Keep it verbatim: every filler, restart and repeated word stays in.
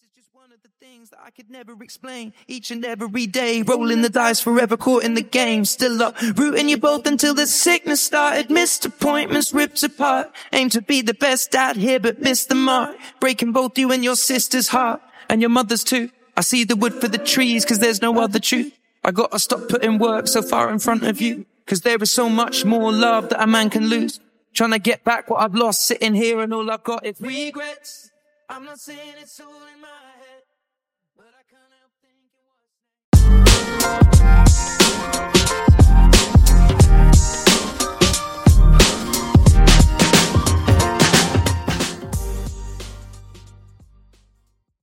is just one of the things that I could never explain. Each and every day, rolling the dice, forever caught in the game. Still up, rooting you both until the sickness started. Missed appointments, ripped apart. Aim to be the best dad here, but missed the mark. Breaking both you and your sister's heart, and your mother's too. I see the wood for the trees, cause there's no other truth. I gotta stop putting work so far in front of you, cause there is so much more love that a man can lose. Trying to get back what I've lost, sitting here and all I've got is regrets. I'm not saying it's all in my head.